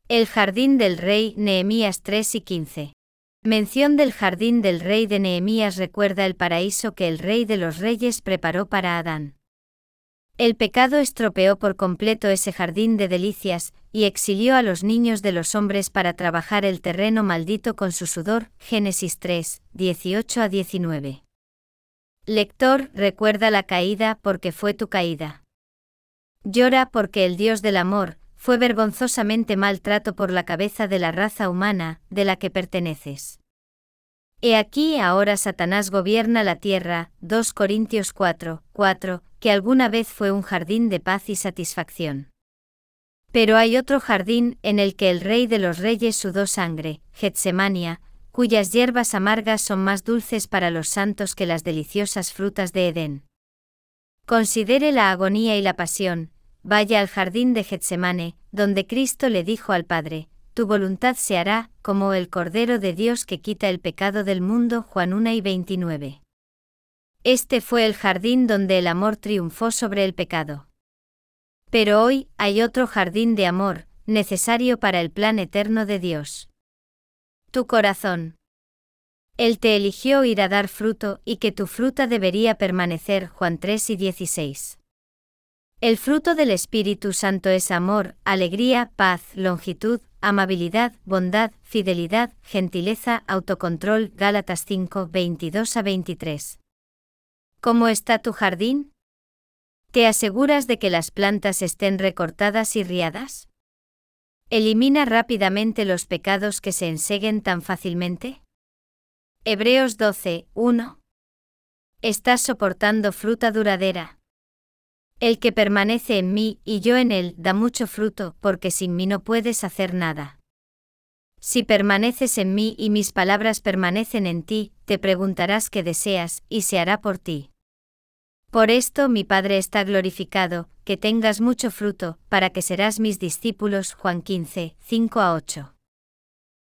El jardín del rey, Nehemías 3 y 15. Mención del jardín del rey de Nehemías recuerda el paraíso que el rey de los reyes preparó para Adán. El pecado estropeó por completo ese jardín de delicias, y exilió a los niños de los hombres para trabajar el terreno maldito con su sudor. Génesis 3, 18 a 19. Lector, recuerda la caída porque fue tu caída. Llora porque el Dios del amor fue vergonzosamente maltrato por la cabeza de la raza humana, de la que perteneces. He aquí ahora Satanás gobierna la tierra, 2 Corintios 4, 4, que alguna vez fue un jardín de paz y satisfacción. Pero hay otro jardín en el que el Rey de los Reyes sudó sangre, Getsemania, cuyas hierbas amargas son más dulces para los santos que las deliciosas frutas de Edén. Considere la agonía y la pasión. Vaya al jardín de Getsemane, donde Cristo le dijo al Padre: tu voluntad se hará, como el Cordero de Dios que quita el pecado del mundo. Juan 1 y 29. Este fue el jardín donde el amor triunfó sobre el pecado. Pero hoy hay otro jardín de amor, necesario para el plan eterno de Dios. Tu corazón. Él te eligió ir a dar fruto y que tu fruta debería permanecer. Juan 3 y 16. El fruto del Espíritu Santo es amor, alegría, paz, longitud, amabilidad, bondad, fidelidad, gentileza, autocontrol. Gálatas 5, 22 a 23. ¿Cómo está tu jardín? ¿Te aseguras de que las plantas estén recortadas y riadas? ¿Elimina rápidamente los pecados que se enseguen tan fácilmente? Hebreos 12, 1. ¿Estás soportando fruta duradera? El que permanece en mí y yo en él da mucho fruto, porque sin mí no puedes hacer nada. Si permaneces en mí y mis palabras permanecen en ti, te preguntarás qué deseas, y se hará por ti. Por esto mi Padre está glorificado, que tengas mucho fruto, para que serás mis discípulos. Juan 15, 5 a 8.